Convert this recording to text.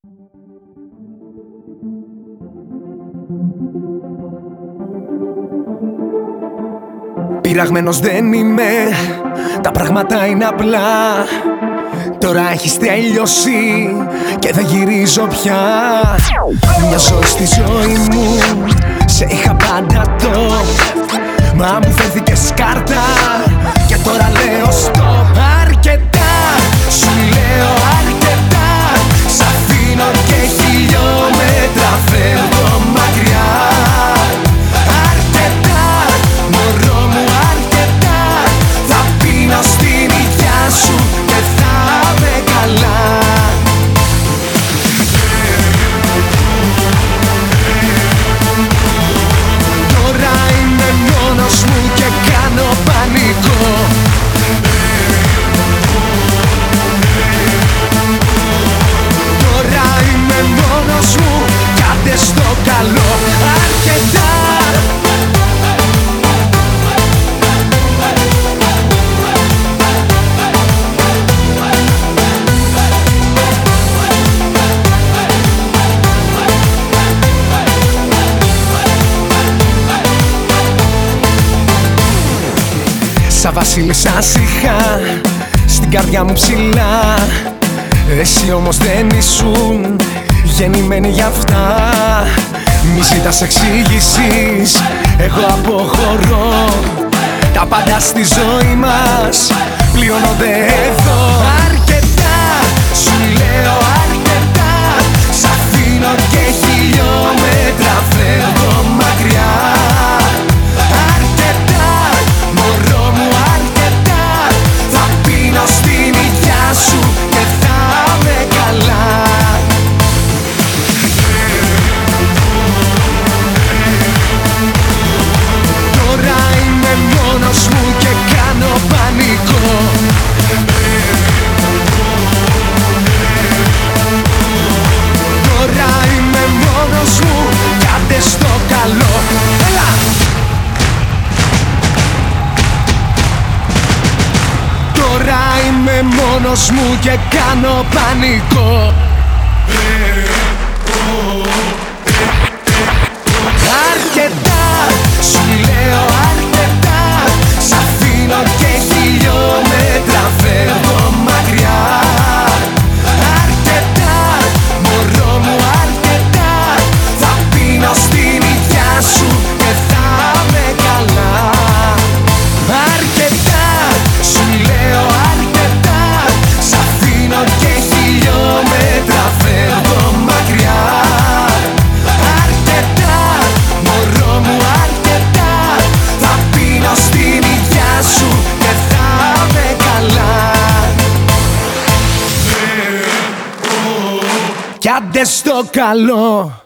Πειραγμένος δεν είμαι, τα πράγματα είναι απλά. Τώρα έχεις τελειώσει και δεν γυρίζω πια. Μια ζωή στη ζωή μου, σε είχα πάντα το. Μα μου φέρθηκες κάρτα και τώρα λέω stop. Αρκετά, σου λέω αρκετά. Σ' αφήνω και χιλιόμετρα φεύγω μακριά. Αρκετά, μωρό μου αρκετά. Θα πίνω στην υγειά σου και θα είμαι καλά. Τώρα είμαι μόνος μου και κάνω πανικό. Τώρα είμαι μόνος μου κι άντε στο καλό. Αρκετά. Σαν βασίλισσας είχα στην καρδιά μου ψηλά. Εσύ όμως δεν ήσουν γεννημένη γι' αυτά. Μη ζητάς εξήγησης, εγώ αποχωρώ. Τα πάντα στη ζωή μας πληρώνονται εδώ. Αρκετά, σου λέω αρκετά. Σ' αφήνω και χιλιόμετρα φεύγω μακριά. Αρκετά, μωρό μου αρκετά. Θα πίνω στην υγειά σου και θα είμαι καλά. Τώρα είμαι μόνος μου και κάνω πανικό. Τώρα είμαι μόνος μου κι άντε στο καλό. Έλα! Τώρα είμαι μόνος μου και κάνω πανικό. Αρκετά, σου λέω αρκετά. Σ' αφήνω και χιλιόμετρα φεύγω μακριά. Αρκετά, μωρό μου αρκετά. Θα πίνω στην υγειά σου και θα είμαι καλά. Αρκετά, σου λέω αρκετά. Σ' αφήνω και χιλιόμετρα φεύγω μακριά. Αρκετά, μωρό μου αρκετά. Θα πίνω στην υγειά σου και θα είμαι καλά. Κι άντε στο καλό.